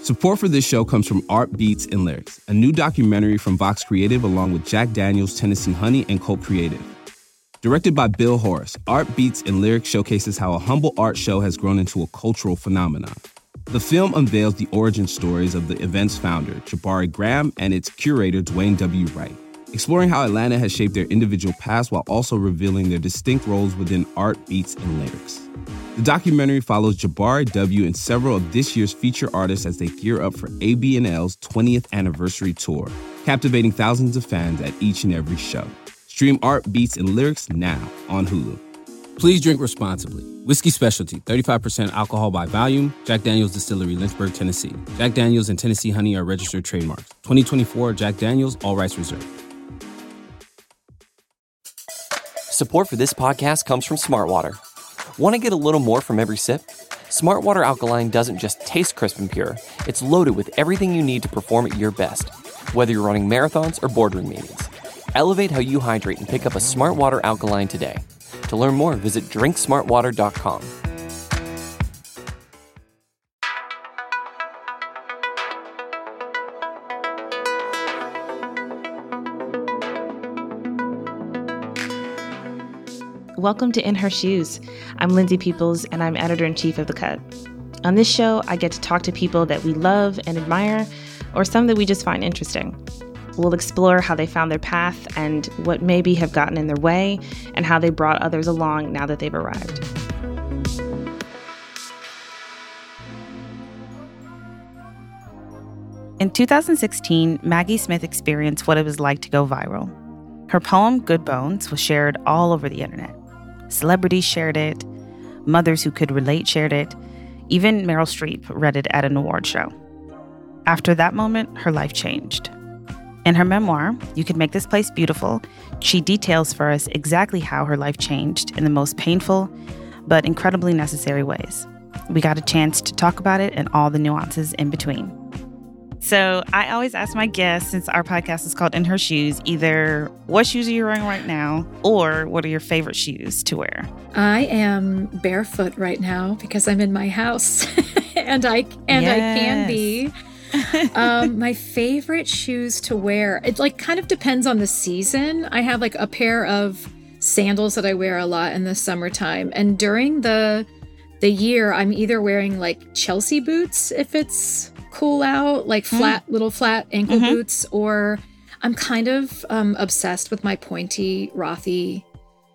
Support for this show comes from Art Beats and Lyrics, a new documentary from Vox Creative along with Jack Daniels, Tennessee Honey, and Cult Creative. Directed by Bill Horace, Art Beats and Lyrics showcases how a humble art show has grown into a cultural phenomenon. The film unveils the origin stories of the event's founder, Jabari Graham, and its curator, Dwayne W. Wright, exploring how Atlanta has shaped their individual paths while also revealing their distinct roles within Art Beats and Lyrics. The documentary follows Jabari W. and several of this year's feature artists as they gear up for ABNL's 20th anniversary tour, captivating thousands of fans at each and every show. Stream Art Beats and Lyrics now on Hulu. Please drink responsibly. Whiskey Specialty, 35% alcohol by volume. Jack Daniels Distillery, Lynchburg, Tennessee. Jack Daniels and Tennessee Honey are registered trademarks. 2024 Jack Daniels, all rights reserved. Support for this podcast comes from Smartwater. Want to get a little more from every sip? Smartwater Alkaline doesn't just taste crisp and pure. It's loaded with everything you need to perform at your best, whether you're running marathons or boardroom meetings. Elevate how you hydrate and pick up a Smartwater Alkaline today. To learn more, visit drinksmartwater.com. Welcome to In Her Shoes. I'm Lindsay Peoples, and I'm editor-in-chief of The Cut. On this show, I get to talk to people that we love and admire, or some that we just find interesting. We'll explore how they found their path and what maybe have gotten in their way, and how they brought others along now that they've arrived. In 2016, Maggie Smith experienced what it was like to go viral. Her poem, Good Bones, was shared all over the internet. Celebrities shared it. Mothers who could relate shared it. Even Meryl Streep read it at an award show. After that moment, her life changed. In her memoir, You Could Make This Place Beautiful, she details for us exactly how her life changed in the most painful but incredibly necessary ways. We got a chance to talk about it and all the nuances in between. So I always ask my guests, since our podcast is called In Her Shoes, either what shoes are you wearing right now, or what are your favorite shoes to wear? I am barefoot right now because I'm in my house, and I can be. My favorite shoes to wear, it kind of depends on the season. I have a pair of sandals that I wear a lot in the summertime, and during the year, I'm either wearing Chelsea boots if it's cool out, little flat ankle boots, or I'm kind of obsessed with my pointy Rothy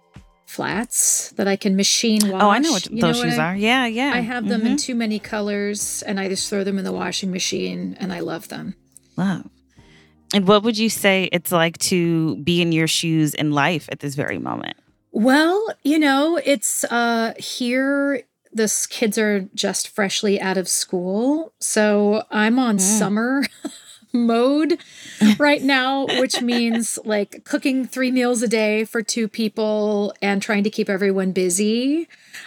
flats that I can machine wash. Oh, I know what those shoes are. Yeah. I have them in too many colors, and I just throw them in the washing machine, and I love them. Wow. And what would you say it's like to be in your shoes in life at this very moment? Well, it's here. The kids are just freshly out of school, so I'm on summer mode right now, which means cooking 3 meals a day for 2 people and trying to keep everyone busy.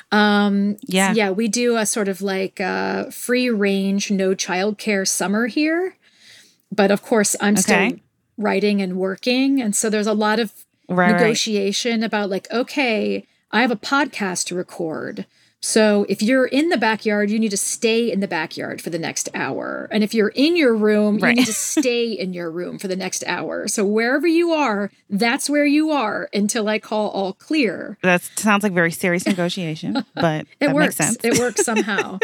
We do a sort of free range, no childcare summer here. But of course, I'm still writing and working. And so there's a lot of negotiation about okay, I have a podcast to record. So if you're in the backyard, you need to stay in the backyard for the next hour. And if you're in your room, you need to stay in your room for the next hour. So wherever you are, that's where you are until I call all clear. That sounds like very serious negotiation, but that makes sense. It works somehow.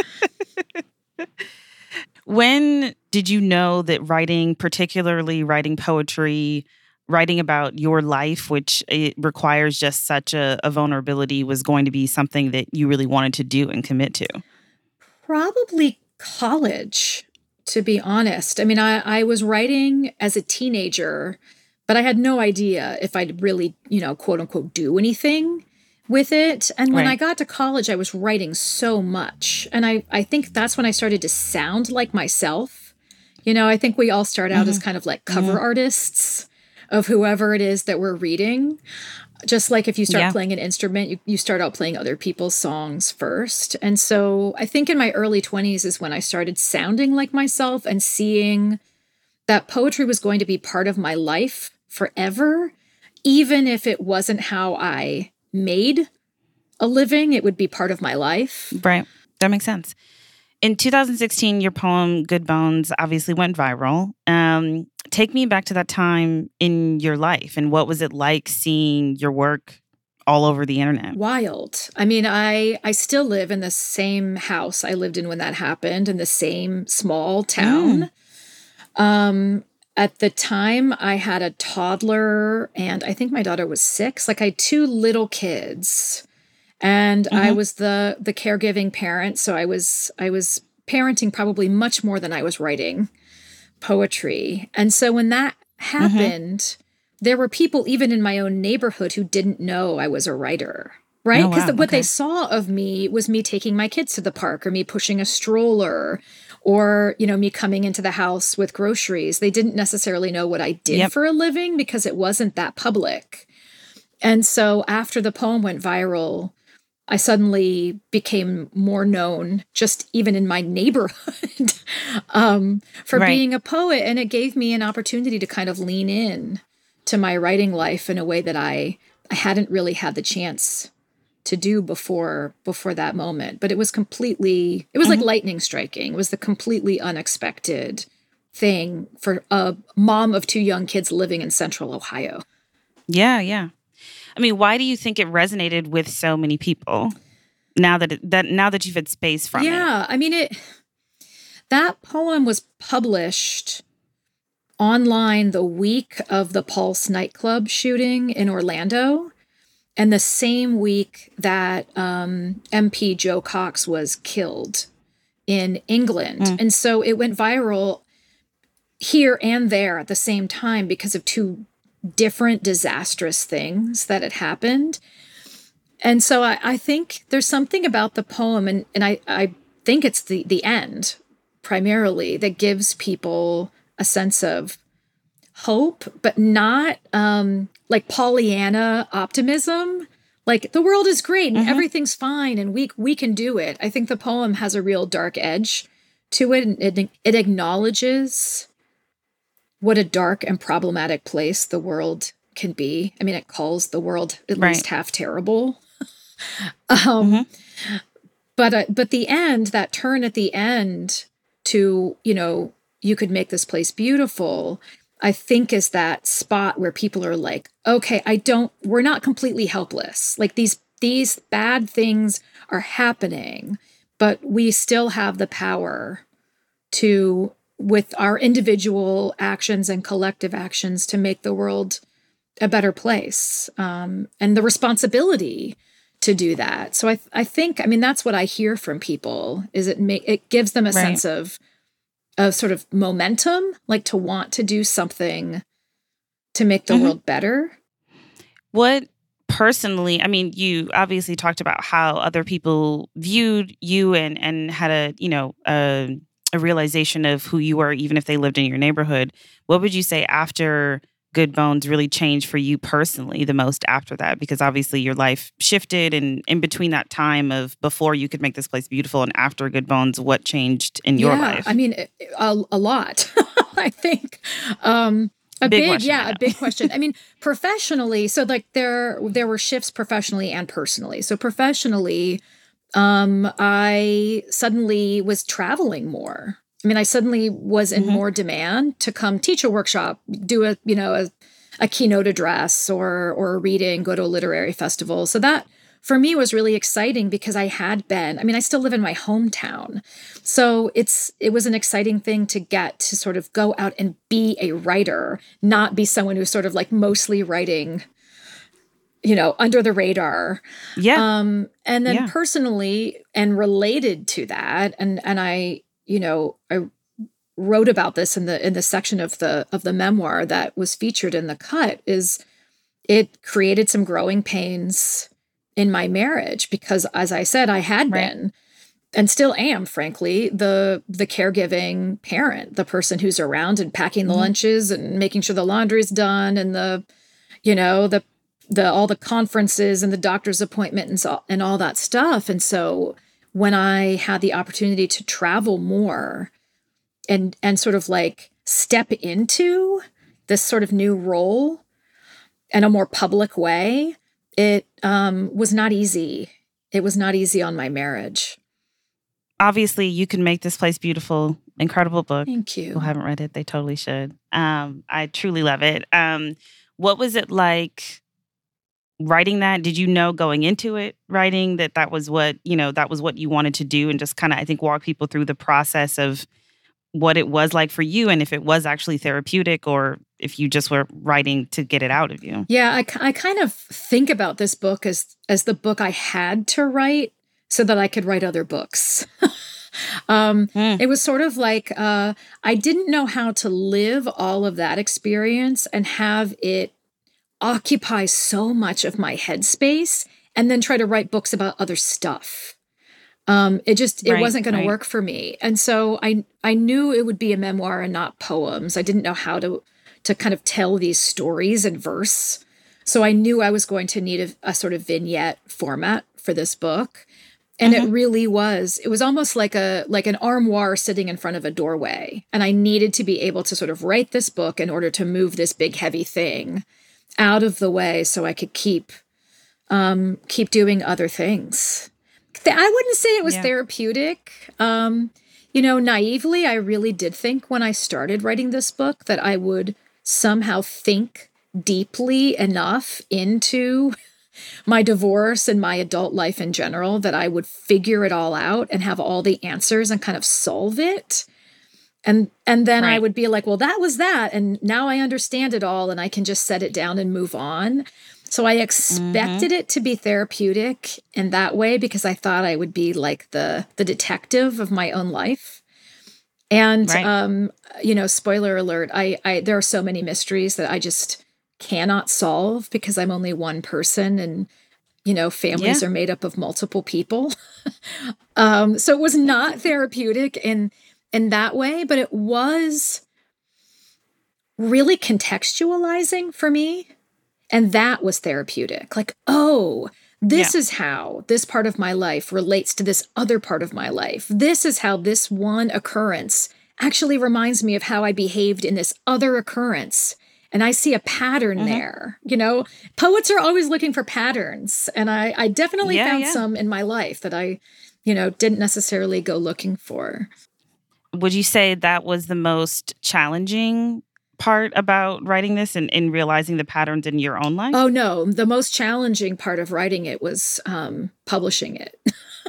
When did you know that particularly writing poetry, writing about your life, which it requires just such a vulnerability, was going to be something that you really wanted to do and commit to? Probably college, to be honest. I mean, I was writing as a teenager, but I had no idea if I'd really, quote unquote, do anything with it. And when I got to college, I was writing so much. And I think that's when I started to sound like myself. I think we all start out as kind of cover artists of whoever it is that we're reading. Just like if you start playing an instrument, you start out playing other people's songs first. And so I think in my early 20s is when I started sounding like myself and seeing that poetry was going to be part of my life forever. Even if it wasn't how I made a living, it would be part of my life. Right. That makes sense. In 2016, your poem Good Bones obviously went viral. Take me back to that time in your life, and what was it like seeing your work all over the internet? Wild. I mean, I still live in the same house I lived in when that happened, in the same small town. At the time, I had a toddler, and I think my daughter was 6. Like, I had 2 little kids, and I was the caregiving parent. So I was parenting probably much more than I was writing poetry. And so when that happened, there were people even in my own neighborhood who didn't know I was a writer, right? Oh, Because wow. what they saw of me was me taking my kids to the park, or me pushing a stroller, or, me coming into the house with groceries. They didn't necessarily know what I did for a living because it wasn't that public. And so after the poem went viral, I suddenly became more known, just even in my neighborhood, for being a poet. And it gave me an opportunity to kind of lean in to my writing life in a way that I hadn't really had the chance to do before that moment. But it was like lightning striking. It was the completely unexpected thing for a mom of 2 young kids living in Central Ohio. Yeah, yeah. I mean, why do you think it resonated with so many people now that you've had space from it? Yeah, I mean, that poem was published online the week of the Pulse nightclub shooting in Orlando, and the same week that MP Joe Cox was killed in England. And so it went viral here and there at the same time because of 2 different disastrous things that had happened. And so I think there's something about the poem, and I think it's the end primarily, that gives people a sense of hope, but not like Pollyanna optimism. Like, the world is great and everything's fine and we can do it. I think the poem has a real dark edge to it, and it acknowledges what a dark and problematic place the world can be. I mean, it calls the world at least half terrible. But the end, that turn at the end to, you could make this place beautiful, I think is that spot where people are like, okay, we're not completely helpless. Like, these bad things are happening, but we still have the power to, with our individual actions and collective actions, to make the world a better place, and the responsibility to do that. So I think, I mean, that's what I hear from people, is it gives them a sense of sort of momentum, like to want to do something to make the world better. What personally, I mean, you obviously talked about how other people viewed you and had a realization of who you were, even if they lived in your neighborhood. What would you say after Good Bones really changed for you personally the most after that? Because obviously your life shifted, and in between that time of before you could make this place beautiful and after Good Bones, what changed in your life? I mean, a lot, I think. A big question. I mean, professionally, so like there were shifts professionally and personally. So professionally, I suddenly was traveling more. I mean, I suddenly was in more demand to come teach a workshop, do a keynote address or a reading, go to a literary festival. So that for me was really exciting because I still live in my hometown. So it was an exciting thing to get to sort of go out and be a writer, not be someone who's sort of like mostly writing, under the radar. Yeah. And then personally and related to that, and I wrote about this in the section of the memoir that was featured in The Cut, is it created some growing pains in my marriage because, as I said, I had been and still am, frankly, the caregiving parent, the person who's around and packing the lunches and making sure the laundry's done, and all the conferences and the doctor's appointment and all that stuff. And so when I had the opportunity to travel more and sort of like step into this sort of new role in a more public way, it was not easy. It was not easy on my marriage. obviously you can make this place beautiful. Incredible book. Thank you. People haven't read it. They totally should. I truly love it. What was it like writing that? Did you know going into it, writing that was what, that was what you wanted to do, and just kind of, I think, walk people through the process of what it was like for you, and if it was actually therapeutic or if you just were writing to get it out of you? Yeah, I kind of think about this book as the book I had to write so that I could write other books. It was sort of like I didn't know how to live all of that experience and have it occupy so much of my headspace and then try to write books about other stuff. It wasn't going to work for me. And so I knew it would be a memoir and not poems. I didn't know how to kind of tell these stories in verse. So I knew I was going to need a sort of vignette format for this book. And it really was. It was almost like an armoire sitting in front of a doorway. And I needed to be able to sort of write this book in order to move this big, heavy thing out of the way so I could keep doing other things. I wouldn't say it was therapeutic. Naively, I really did think when I started writing this book that I would somehow think deeply enough into my divorce and my adult life in general that I would figure it all out and have all the answers and kind of solve it. And then I would be like, well, that was that. And now I understand it all and I can just set it down and move on. So I expected it to be therapeutic in that way because I thought I would be like the detective of my own life. And, spoiler alert, I there are so many mysteries that I just cannot solve because I'm only one person and, families are made up of multiple people. So it was not therapeutic in that way, but it was really contextualizing for me. And that was therapeutic. Like, oh, this is how this part of my life relates to this other part of my life. This is how this one occurrence actually reminds me of how I behaved in this other occurrence. And I see a pattern there. Poets are always looking for patterns. And I definitely found some in my life that I, didn't necessarily go looking for. Would you say that was the most challenging part about writing this and realizing the patterns in your own life? Oh, no. The most challenging part of writing it was publishing it.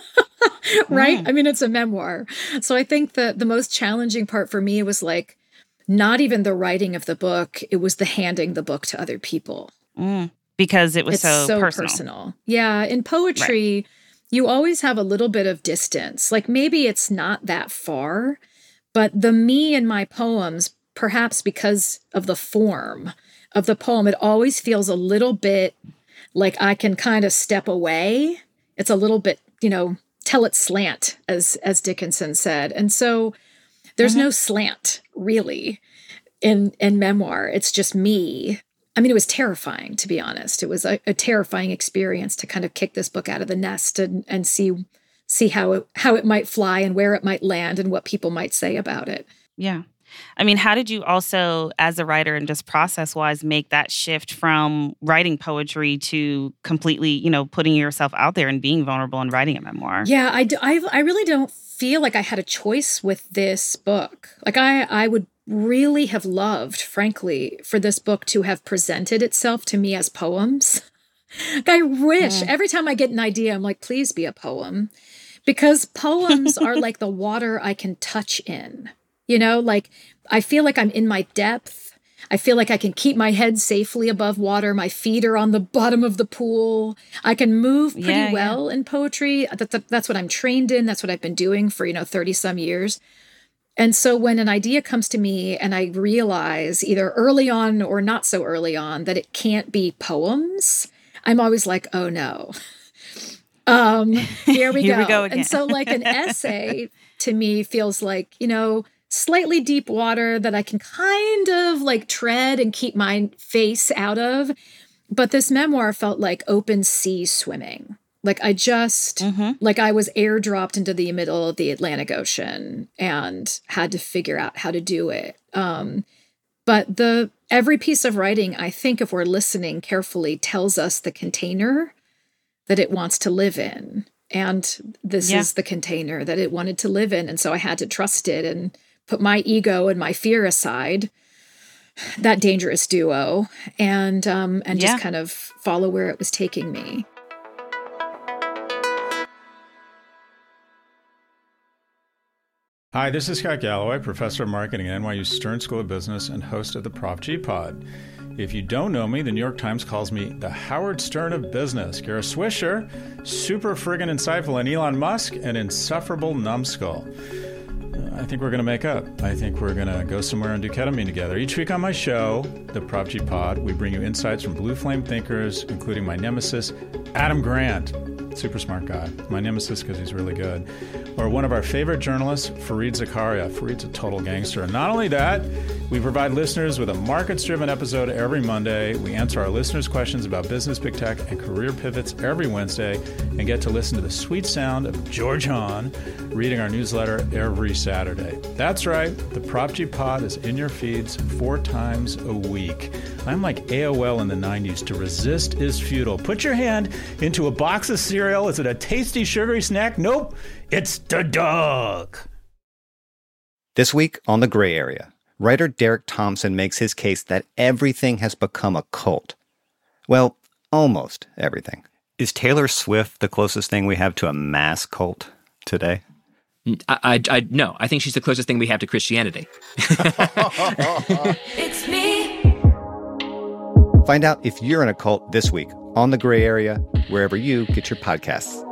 Right? I mean, it's a memoir. So I think that the most challenging part for me was like, not even the writing of the book. It was the handing the book to other people. Because it was so personal. Yeah. In poetry, you always have a little bit of distance. Like maybe it's not that far, but the me in my poems, perhaps because of the form of the poem, it always feels a little bit like I can kind of step away. It's a little bit, tell it slant, as Dickinson said. And so there's no slant, really, in memoir. It's just me. I mean, it was terrifying, to be honest. It was a terrifying experience to kind of kick this book out of the nest and see how it might fly and where it might land and what people might say about it. Yeah. I mean, how did you also, as a writer and just process-wise, make that shift from writing poetry to completely, putting yourself out there and being vulnerable and writing a memoir? Yeah, I really don't feel like I had a choice with this book. Like I would really have loved, frankly, for this book to have presented itself to me as poems. Like, I wish every time I get an idea, I'm like, please be a poem. Because poems are like the water I can touch in. Like I feel like I'm in my depth. I feel like I can keep my head safely above water. My feet are on the bottom of the pool. I can move pretty well in poetry. That's what I'm trained in. That's what I've been doing for, 30 some years. And so when an idea comes to me and I realize either early on or not so early on that it can't be poems, I'm always like, oh no. Here we go again. And so like an essay to me feels like, slightly deep water that I can kind of like tread and keep my face out of. But this memoir felt like open sea swimming. Like I just, like I was airdropped into the middle of the Atlantic Ocean and had to figure out how to do it. But every piece of writing, I think if we're listening carefully, tells us the container that it wants to live in. And this is the container that it wanted to live in. And so I had to trust it and put my ego and my fear aside, that dangerous duo, and just kind of follow where it was taking me. Hi, this is Scott Galloway, professor of marketing at NYU Stern School of Business and host of the Prof G Pod. If you don't know me, the New York Times calls me the Howard Stern of business. Kara Swisher, super friggin' insightful, and Elon Musk, an insufferable numbskull. I think we're going to make up. I think we're going to go somewhere and do ketamine together. Each week on my show, the Prof G Pod, we bring you insights from blue flame thinkers, including my nemesis, Adam Grant. Super smart guy. My nemesis because he's really good. Or one of our favorite journalists, Fareed Zakaria. Fareed's a total gangster. And not only that, we provide listeners with a markets-driven episode every Monday. We answer our listeners' questions about business, big tech, and career pivots every Wednesday, and get to listen to the sweet sound of George Hahn reading our newsletter every Saturday. That's right. The Prop G Pod is in your feeds 4 times a week. I'm like AOL in the 90s. To resist is futile. Put your hand into a box of cereal. Is it a tasty, sugary snack? Nope. It's the dog. This week on The Gray Area, writer Derek Thompson makes his case that everything has become a cult. Well, almost everything. Is Taylor Swift the closest thing we have to a mass cult today? No, I think she's the closest thing we have to Christianity. It's me. Find out if you're in a cult this week on The Gray Area, wherever you get your podcasts.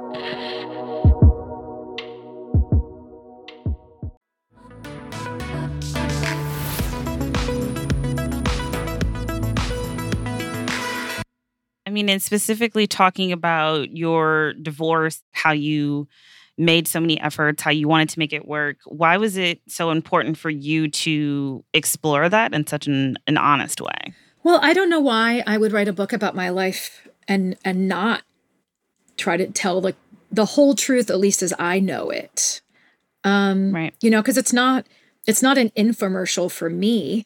I mean, and specifically talking about your divorce, how you made so many efforts, how you wanted to make it work. Why was it so important for you to explore that in such an honest way? Well, I don't know why I would write a book about my life and not try to tell the whole truth, at least as I know it. Right. You know, because it's not an infomercial for me.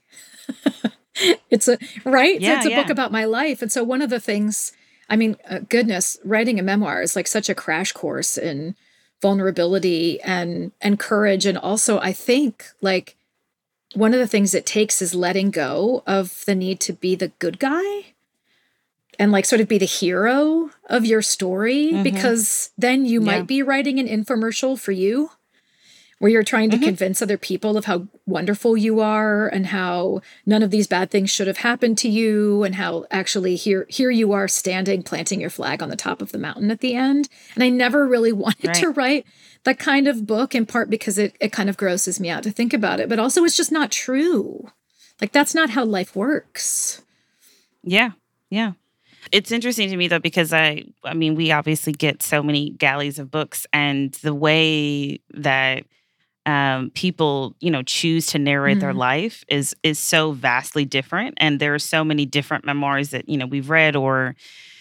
It's a book about my life. And so one of the things, I mean, goodness, writing a memoir is like such a crash course in vulnerability and courage. And also I think like one of the things it takes is letting go of the need to be the good guy and like sort of be the hero of your story, because then you might be writing an infomercial for you, where you're trying to convince other people of how wonderful you are and how none of these bad things should have happened to you, and how actually here you are standing, planting your flag on the top of the mountain at the end. And I never really wanted to write that kind of book, in part because it kind of grosses me out to think about it, but also it's just not true. Like, that's not how life works. Yeah. It's interesting to me, though, because I mean, we obviously get so many galleys of books, and the way that people, choose to narrate their life is so vastly different. And there are so many different memoirs that, we've read or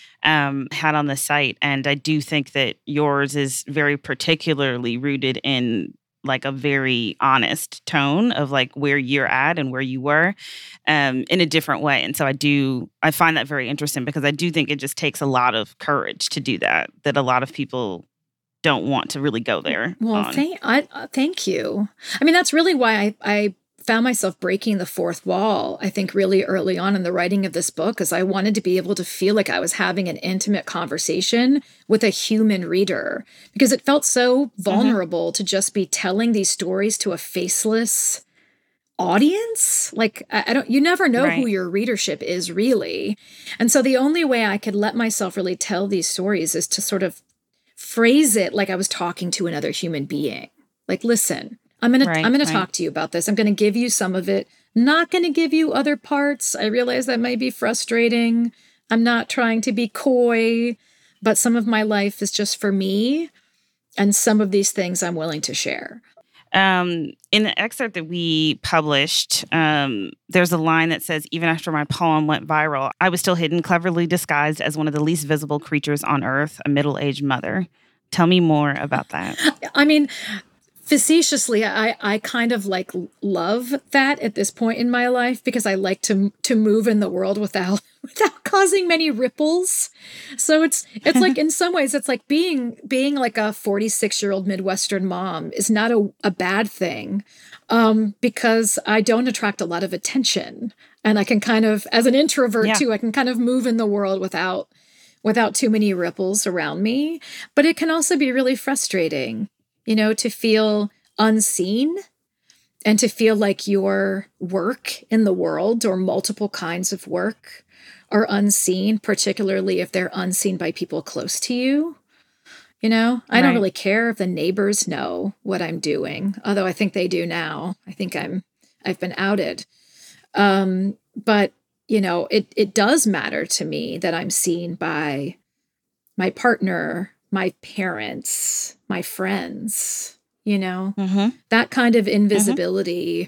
had on the site. And I do think that yours is very particularly rooted in like a very honest tone of like where you're at and where you were in a different way. And so I find that very interesting, because I do think it just takes a lot of courage to do that a lot of people don't want to really go there. Well, thank you. I mean, that's really why I found myself breaking the fourth wall, I think, really early on in the writing of this book, because I wanted to be able to feel like I was having an intimate conversation with a human reader, because it felt so vulnerable to just be telling these stories to a faceless audience. Like, you never know who your readership is, really. And so the only way I could let myself really tell these stories is to sort of phrase it like I was talking to another human being. Like, listen, I'm gonna talk to you about this. I'm gonna give you some of it. Not gonna give you other parts. I realize that might be frustrating. I'm not trying to be coy, but some of my life is just for me, and some of these things I'm willing to share. In the excerpt that we published, there's a line that says, "Even after my poem went viral, I was still hidden, cleverly disguised as one of the least visible creatures on earth, a middle-aged mother." Tell me more about that. I mean, facetiously, I kind of like love that at this point in my life because I like to move in the world without causing many ripples. So it's like in some ways it's like being like a 46-year-old Midwestern mom is not a bad thing, because I don't attract a lot of attention, and I can kind of, as an introvert too, I can kind of move in the world without too many ripples around me. But it can also be really frustrating, to feel unseen and to feel like your work in the world or multiple kinds of work are unseen, particularly if they're unseen by people close to you. I don't really care if the neighbors know what I'm doing, although I think they do now. I think I've been outed. But it does matter to me that I'm seen by my partner, my parents, my friends, that kind of invisibility.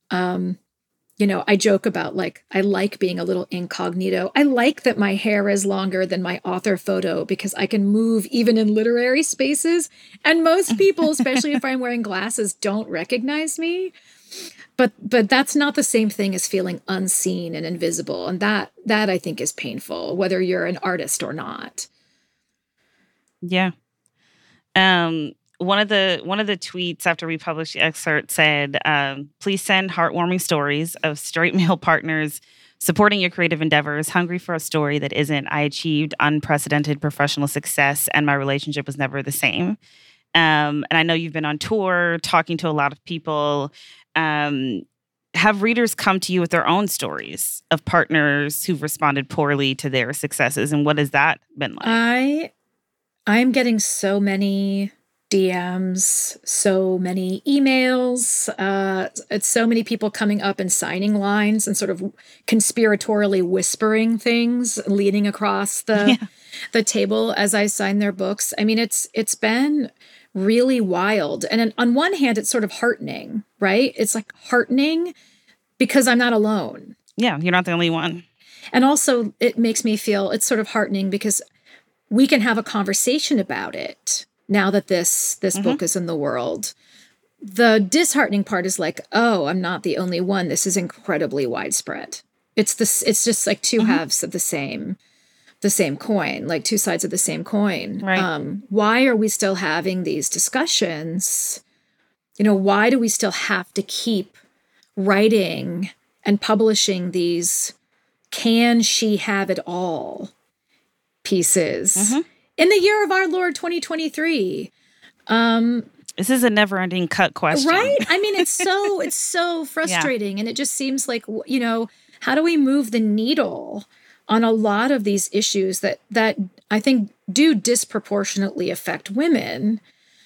I joke about like, I like being a little incognito. I like that my hair is longer than my author photo because I can move even in literary spaces. And most people, especially if I'm wearing glasses, don't recognize me. But that's not the same thing as feeling unseen and invisible. And that I think is painful, whether you're an artist or not. Yeah. One of the tweets after we published the excerpt said, please send heartwarming stories of straight male partners supporting your creative endeavors, hungry for a story that isn't, I achieved unprecedented professional success and my relationship was never the same. And I know you've been on tour talking to a lot of people. Have readers come to you with their own stories of partners who've responded poorly to their successes? And what has that been like? I'm getting so many DMs, so many emails, it's so many people coming up and signing lines and sort of conspiratorially whispering things, leaning across the table as I sign their books. I mean, it's been really wild. And on one hand, it's sort of heartening, right? It's like heartening because I'm not alone. Yeah, you're not the only one. And also it makes me feel it's sort of heartening because we can have a conversation about it now that this book is in the world. The disheartening part is like, oh, I'm not the only one. This is incredibly widespread. It's just like two halves of the same coin, like two sides of the same coin. Right. Why are we still having these discussions? Why do we still have to keep writing and publishing these can she have it all pieces in the year of our Lord 2023? This is a never-ending cut question. Right? I mean, it's so frustrating. And it just seems like, how do we move the needle on a lot of these issues that I think do disproportionately affect women?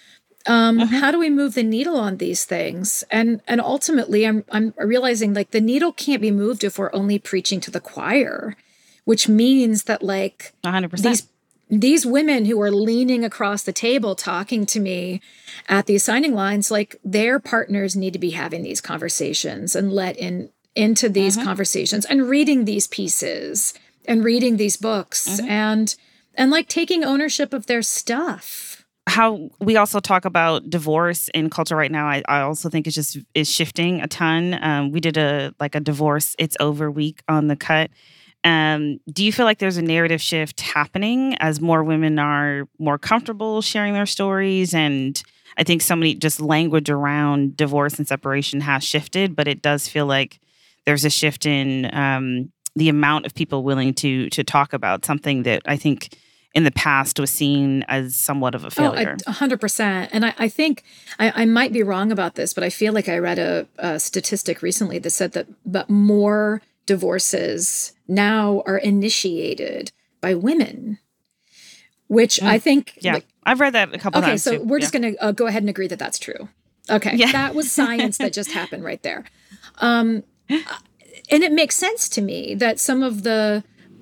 How do we move the needle on these things? And ultimately, I'm realizing like the needle can't be moved if we're only preaching to the choir, which means that like 100%. These women who are leaning across the table talking to me at these signing lines, like their partners need to be having these conversations and let into these conversations and reading these pieces and reading these books and like taking ownership of their stuff. How we also talk about divorce in culture right now, I also think is shifting a ton. We did a divorce it's over week on The Cut. Do you feel like there's a narrative shift happening as more women are more comfortable sharing their stories? And I think so many just language around divorce and separation has shifted, but it does feel like there's a shift in the amount of people willing to talk about something that I think in the past was seen as somewhat of a failure. 100%. And I think I might be wrong about this, but I feel like I read a statistic recently that said that more divorces now are initiated by women, which I think... Yeah, like, I've read that a couple times. Okay, so we're just going to go ahead and agree that that's true. Okay, that was science that just happened right there. And it makes sense to me that some of the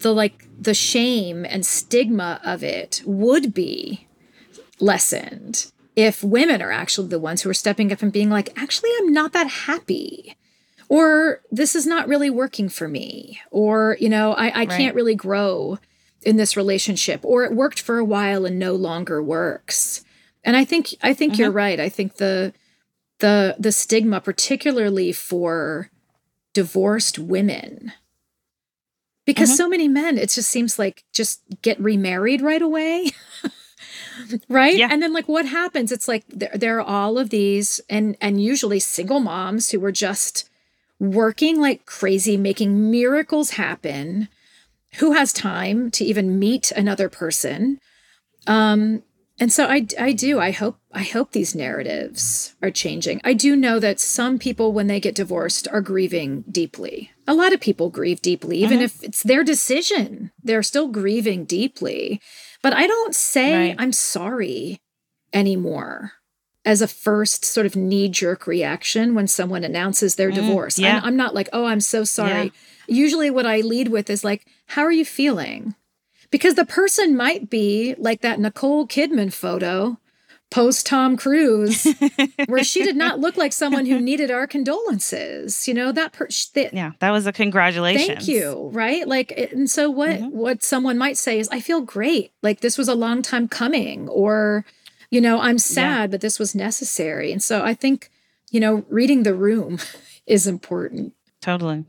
shame and stigma of it would be lessened if women are actually the ones who are stepping up and being like, actually, I'm not that happy. Or this is not really working for me. Or, I can't really grow in this relationship. Or it worked for a while and no longer works. And I think you're right. I think the the stigma, particularly for divorced women. Because so many men, it just seems like just get remarried right away. Right? Yeah. And then like what happens? It's like there are all of these and usually single moms who are just working like crazy, making miracles happen. Who has time to even meet another person? And so I do. I hope these narratives are changing. I do know that some people, when they get divorced, are grieving deeply. A lot of people grieve deeply, even if it's their decision. They're still grieving deeply. But I don't say I'm sorry anymore as a first sort of knee-jerk reaction when someone announces their divorce. Yeah. I'm not like, oh, I'm so sorry. Yeah. Usually what I lead with is like, how are you feeling? Because the person might be like that Nicole Kidman photo post Tom Cruise, where she did not look like someone who needed our condolences. You know, that was a congratulations. Thank you. Right. Like, and so what someone might say is, I feel great. Like this was a long time coming, or, you know, I'm sad, but this was necessary. And so I think, you know, reading the room is important. Totally.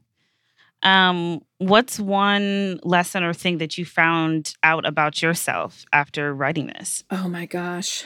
What's one lesson or thing that you found out about yourself after writing this? Oh my gosh.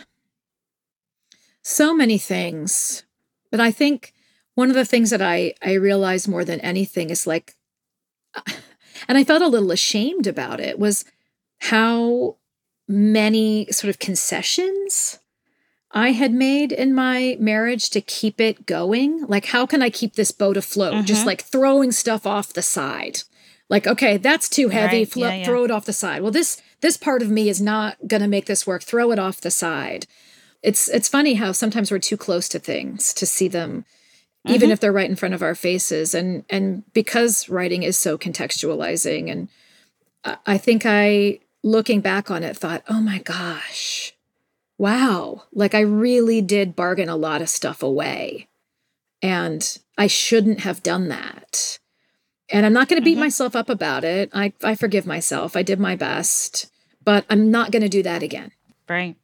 So many things. But I think one of the things that I realized more than anything is like, and I felt a little ashamed about it, was how many sort of concessions I had made in my marriage to keep it going. Like, how can I keep this boat afloat? Just like throwing stuff off the side. Like, okay, that's too heavy. Throw it off the side. Well, this part of me is not going to make this work. Throw it off the side. It's funny how sometimes we're too close to things to see them, even if they're right in front of our faces. And because writing is so contextualizing, and I think looking back on it, thought, oh my gosh, wow. Like I really did bargain a lot of stuff away, and I shouldn't have done that. And I'm not going to beat myself up about it. I forgive myself. I did my best, but I'm not going to do that again. Right.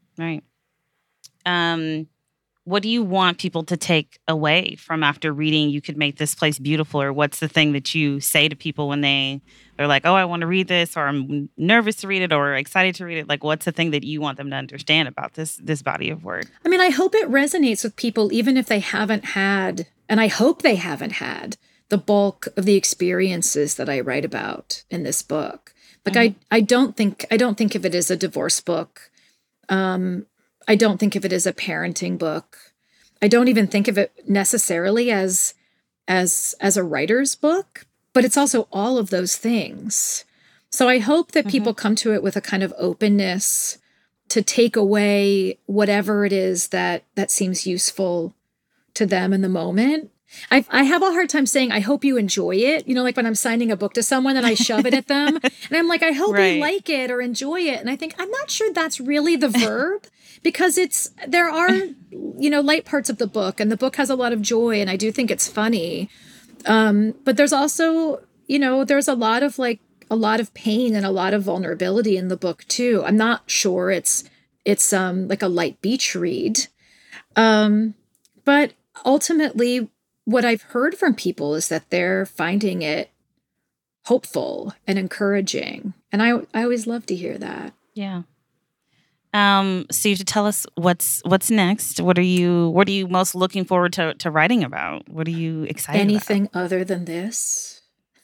What do you want people to take away from after reading You Could Make This Place Beautiful? Or what's the thing that you say to people when they're like, oh, I want to read this, or I'm nervous to read it, or excited to read it? Like, what's the thing that you want them to understand about this body of work? I mean, I hope it resonates with people, even if they haven't had, and I hope they haven't had, the bulk of the experiences that I write about in this book. Like, I don't think of it as a divorce book. I don't think of it as a parenting book. I don't even think of it necessarily as a writer's book, but it's also all of those things. So I hope that people come to it with a kind of openness to take away whatever it is that seems useful to them in the moment. I have a hard time saying, I hope you enjoy it. You know, like when I'm signing a book to someone and I shove it at them and I'm like, I hope you like it or enjoy it. And I think, I'm not sure that's really the verb, because there are, you know, light parts of the book, and the book has a lot of joy, and I do think it's funny. But there's also, you know, there's a lot of pain and a lot of vulnerability in the book too. I'm not sure it's like a light beach read. But ultimately, what I've heard from people is that they're finding it hopeful and encouraging. And I always love to hear that. Yeah. So you have to tell us what's next. What are you most looking forward to writing about? What are you excited Anything about? other than this?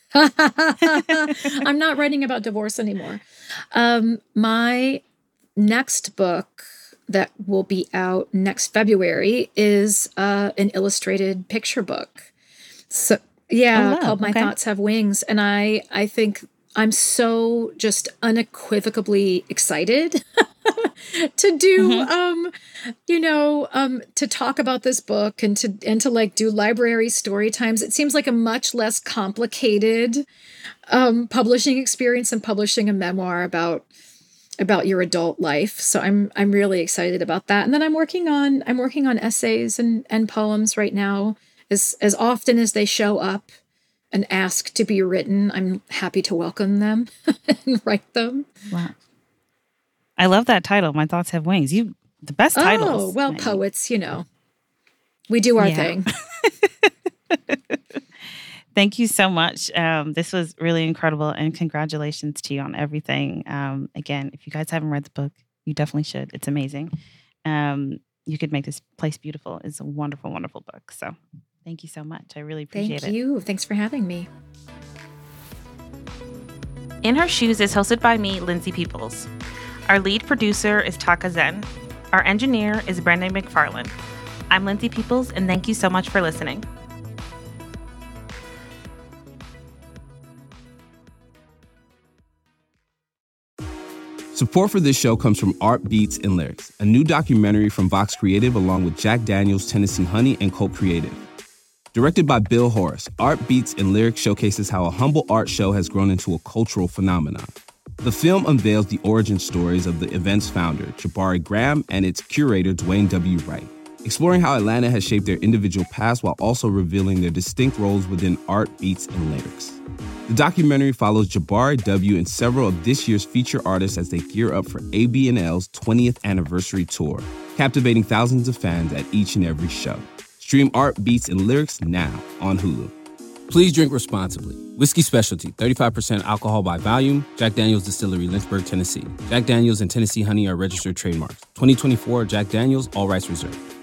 I'm not writing about divorce anymore. My next book that will be out next February is an illustrated picture book. So called My Thoughts Have Wings. And I think I'm so just unequivocally excited to do, to talk about this book and to like do library story times. It seems like a much less complicated publishing experience than publishing a memoir about your adult life. So I'm really excited about that. And then I'm working on essays and poems right now. As often as they show up and ask to be written, I'm happy to welcome them and write them. Wow. I love that title, My Thoughts Have Wings. The best titles. Oh, well, poets, you know. We do our thing. Thank you so much. This was really incredible, and congratulations to you on everything. Again, if you guys haven't read the book, you definitely should. It's amazing. You Could Make This Place Beautiful is a wonderful, wonderful book. So thank you so much. I really appreciate it. Thank you. Thanks for having me. In Her Shoes is hosted by me, Lindsay Peoples. Our lead producer is Taka Zen. Our engineer is Brandon McFarland. I'm Lindsay Peoples, and thank you so much for listening. Support for this show comes from Art Beats and Lyrics, a new documentary from Vox Creative along with Jack Daniels, Tennessee Honey, and Colt Creative. Directed by Bill Horace, Art Beats and Lyrics showcases how a humble art show has grown into a cultural phenomenon. The film unveils the origin stories of the event's founder, Jabari Graham, and its curator, Dwayne W. Wright, exploring how Atlanta has shaped their individual paths while also revealing their distinct roles within Art Beats and Lyrics. The documentary follows Jabari W. and several of this year's feature artists as they gear up for AB&L's 20th anniversary tour, captivating thousands of fans at each and every show. Stream Art Beats and Lyrics now on Hulu. Please drink responsibly. Whiskey Specialty, 35% alcohol by volume. Jack Daniels Distillery, Lynchburg, Tennessee. Jack Daniels and Tennessee Honey are registered trademarks. 2024 Jack Daniels, all rights reserved.